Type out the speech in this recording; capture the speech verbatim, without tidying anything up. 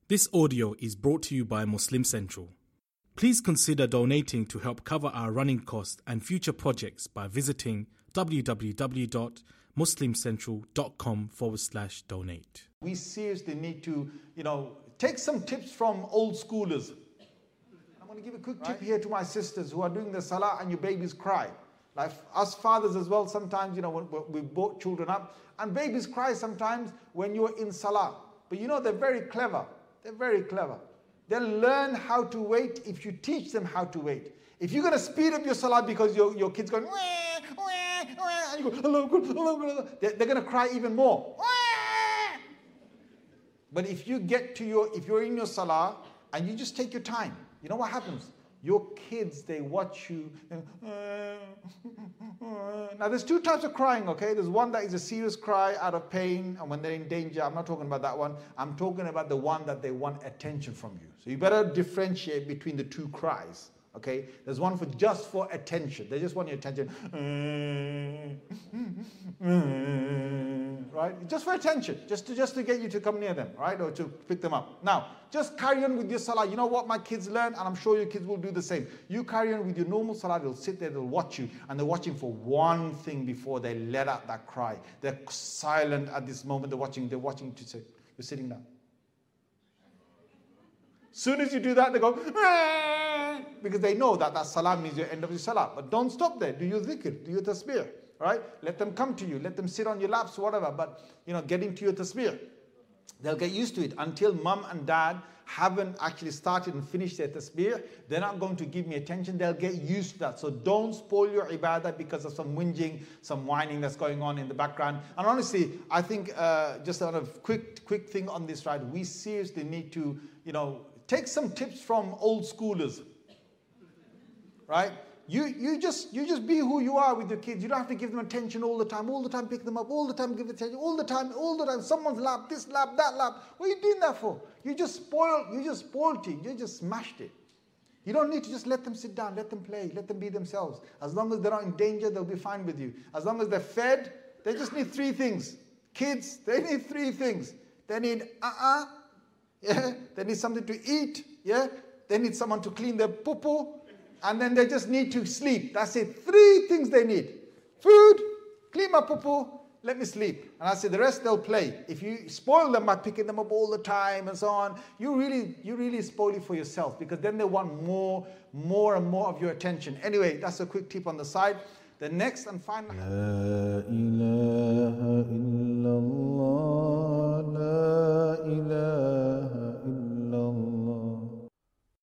This audio is brought to you by Muslim Central. Please consider donating to help cover our running costs and future projects by visiting www.muslimcentral.com forward slash donate. We seriously need to, you know, take some tips from old schoolers. I'm going to give a quick tip here to my sisters who are doing the salah and your babies cry. Like us fathers as well, sometimes, you know, when we brought children up, and babies cry sometimes when you're in salah. But you know, they're very clever. They're very clever. They'll learn how to wait if you teach them how to wait. If you're going to speed up your salah because your, your kid's going, wah, wah, wah, and you go, hello, good, hello, good, they're, they're going to cry even more. Wah! But if you get to your, if you're in your salah and you just take your time, you know what happens? Your kids, they watch you. And, uh, uh. Now, there's two types of crying, okay? There's one that is a serious cry out of pain and when they're in danger. I'm not talking about that one. I'm talking about the one that they want attention from you. So you better differentiate between the two cries, okay? There's one for just for attention. They just want your attention. Right? Just for attention. Just to, just to get you to come near them, right? Or to pick them up. Now, just carry on with your salah. You know what my kids learn? And I'm sure your kids will do the same. You carry on with your normal salah. They'll sit there, they'll watch you. And they're watching for one thing before they let out that cry. They're silent at this moment. They're watching. They're watching to say, you're sitting down. Soon as you do that, they go, Aah! Because they know that that salah means your end of your salah. But don't stop there. Do your dhikr, do your tasbih. Right? Let them come to you. Let them sit on your laps, whatever. But, you know, get into your tasbih. They'll get used to it. Until mum and dad haven't actually started and finished their tasbih, they're not going to give me attention. They'll get used to that. So don't spoil your ibadah because of some whinging, some whining that's going on in the background. And honestly, I think uh, just a quick, quick thing on this, right? We seriously need to, you know, take some tips from old schoolers. Right? You you just you just be who you are with your kids. You don't have to give them attention all the time, all the time pick them up, all the time give attention, all the time, all the time. Someone's lap, this lap, that lap. What are you doing that for? You just spoiled, you just spoiled it, you just smashed it. You don't need to just let them sit down, let them play, let them be themselves. As long as they're not in danger, they'll be fine with you. As long as they're fed, they just need three things. Kids, they need three things. They need uh-uh, yeah. They need something to eat, yeah. They need someone to clean their poo-poo. And then they just need to sleep. That's it. Three things they need. Food, clean my poo-poo, let me sleep. And I say the rest they'll play. If you spoil them by picking them up all the time and so on, you really, you really spoil it for yourself because then they want more, more and more of your attention. Anyway, that's a quick tip on the side. The next and final... La ilaha illallah.